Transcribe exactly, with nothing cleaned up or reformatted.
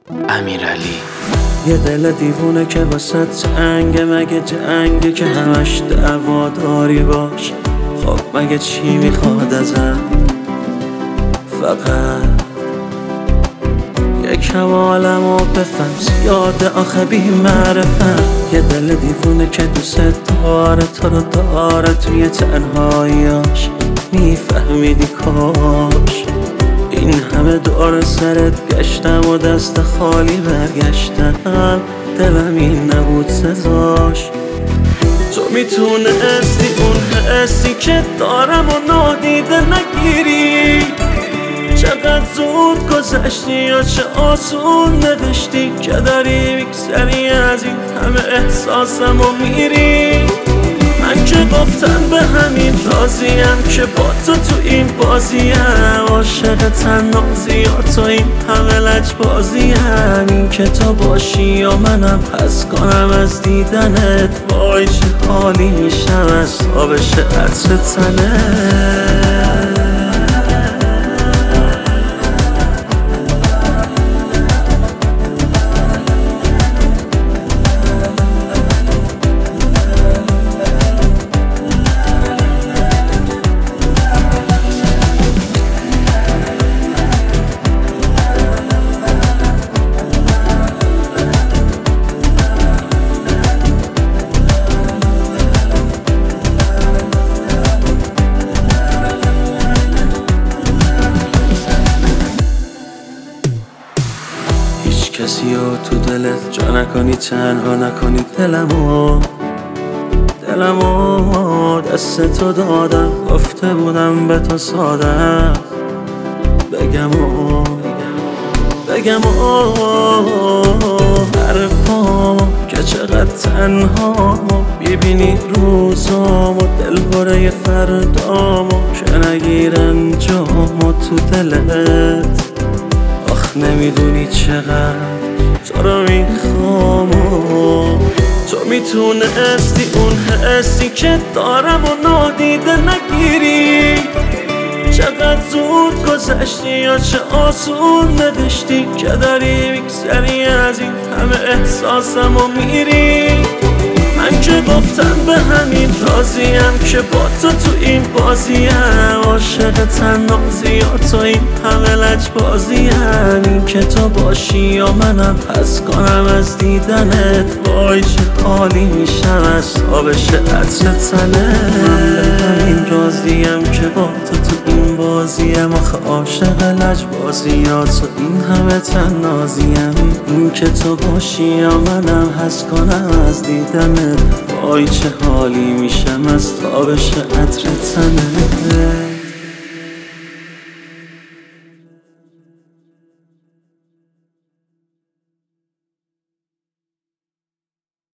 امیرعلی. یه دل دیوونه که واسه جنگ، مگه جنگه که همش دعوا داری باش؟ خب مگه چی میخواد ازم؟ فقط یکم عالمو بفهم، زیاده آخه بی معرفم. یه دل دیوونه که دوست داره، تو رو داره توی تنهاییاش. میفهمیدی کاش این همه دور سرت گشتم و دست خالی برگشتم، دلم این نبود سزاش. تو میتونستی اون حسی که دارم و نادیده نگیری. چقدر زود گذشتی یا چه آسون نوشتی که داری میگذری از این همه احساسم و میری. من که گفتم به همین راضیم که با تو تو این بازیم، عاشق تنازی یا تو این همه لجبازیم. این که تو باشی یا منم پس کنم از دیدنت، وای چه حالی میشم از تابش عطر تنت. کسی رو تو دلت جا نکنی، تنها نکنی دلمو. دلمو دست تو دادم، گفته بودم به تو ساده بگم و بگم و حرفامو که چقدر تنها ببینی روزامو، دل بره فردامو که نگیرن جامو تو دلت. آخ نمیدونی چقدر تو رو میخوام، تو میتونستی اون حسی که دارم و نادیده نگیری. چقدر زود گذشتی یا چه آسون نوشتی که داری میگذری از این همه احساسم و میری. من که گفتم به همین راضیم که با تو تو این بازیم، عاشق تنازی یا تو این همه لجبازیم. این که تو باشی یا منم پس کنم از دیدنت، وای چه حالی میشم از تابش عطر تنت. من به همین راضیم که با تو تو این بازیم، آخه عاشق لجبازی یا تو این همه تنازیم. این که تو باشی یا منم حس کنم از دیدنت، وای چه حالی میشم از تابش عطر تنت.